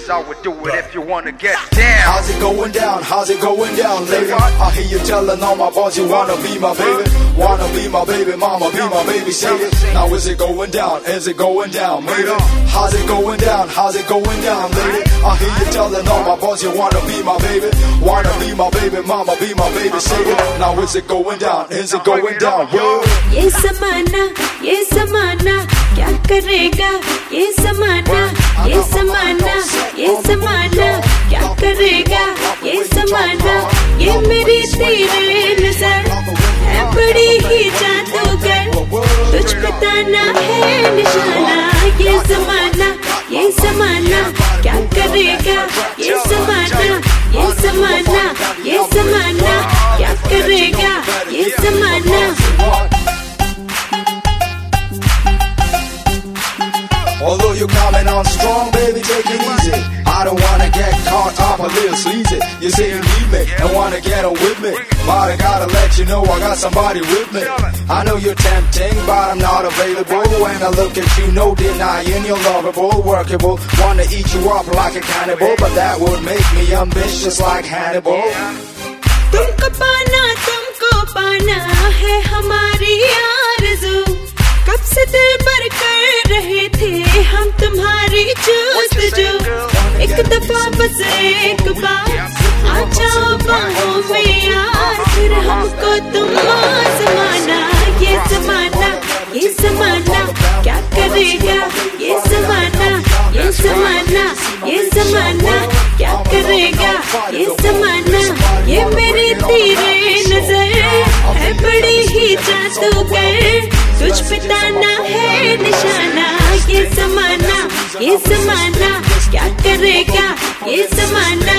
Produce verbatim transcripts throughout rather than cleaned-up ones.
I would do it if you wanna get down. How's it going down? How's it going down, lady? I hear you telling all my boys you wanna be my baby. Wanna be my baby, mama, be my baby, say it. Now is it going down? Is it going down, baby? How's it going down? How's it going down, lady? I hear you telling all my boys you wanna be my baby. Wanna be my baby, mama, be my baby, say it. Now is it going down? Is it going down? Whoa. ये ज़माना, ये ज़माना क्या करेगा? ये ज़माना, ये ज़माना, ये ज़माना क्या करेगा? ये ज़माना, ये मेरी तेरे नजर है बड़ी ही जादूगर, तुझ पे ताना है निशाना। ये ज़माना, ये ज़माना क्या करेगा? ये ज़माना, ये ज़माना, ये ज़माना क्या करेगा? ये ज़माना। Although you're coming on strong, baby, take it easy. I don't wanna get caught up a little sleazy. You say you need me and wanna get on with me, but I gotta let you know I got somebody with me. I know you're tempting, but I'm not available. When I look at you, no denying you're lovable, workable. Wanna eat you up like a cannibal, but that would make me ambitious like Hannibal. तुमको पाना, तुमको पाना है हमारी आरज़ू। कब से दिल भर कर रहे थे हम तुम्हारी जुस्तजू। एक दफा बस एक बार आ जाओ बाहों में यार, फिर हमको तुम आज़माना। ये ज़माना, ये ज़माना क्या करेगा? ये ज़माना, ये ज़माना, ये ज़माना क्या करेगा? ये ज़माना, ये मेरी तेरे नजर है बड़ी ही जादूगर, तुझ पे ताना है निशाना। ये ज़माना, ये ज़माना क्या करेगा? ये ज़माना।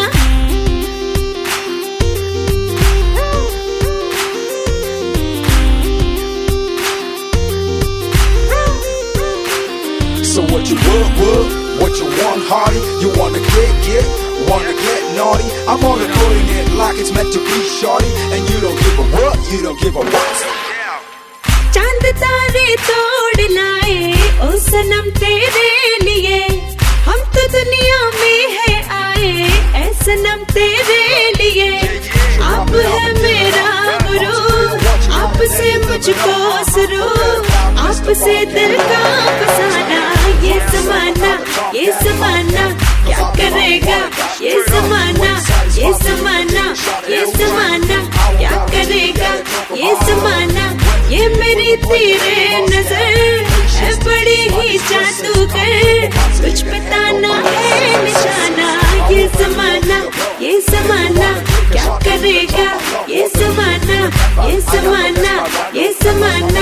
So what you want, what? What you want, Hardy? You wanna get, get, wanna get naughty? I'm only putting it like it's meant to be, shorty. And you don't give a what? You don't give a what? चांद तारे तोड़ लाए ओ सनम तेरे लिए, हम तो दुनिया में है आए ऐ सनम तेरे लिए। आप है मेरा गुरु, आपसे मुझको शुरू, आपसे दिल का फसाना। ये ज़माना, ये ज़माना क्या करेगा? ये ज़माना, ये ज़माना, ये ज़माना क्या करेगा? ये ज़माना, ये मेरी तेरे नजर है बड़ी ही जादूगर, तुझ पे ताना है निशाना। ये ज़माना, ये ज़माना क्या करेगा? ये ज़माना, ये ज़माना, ये ज़माना।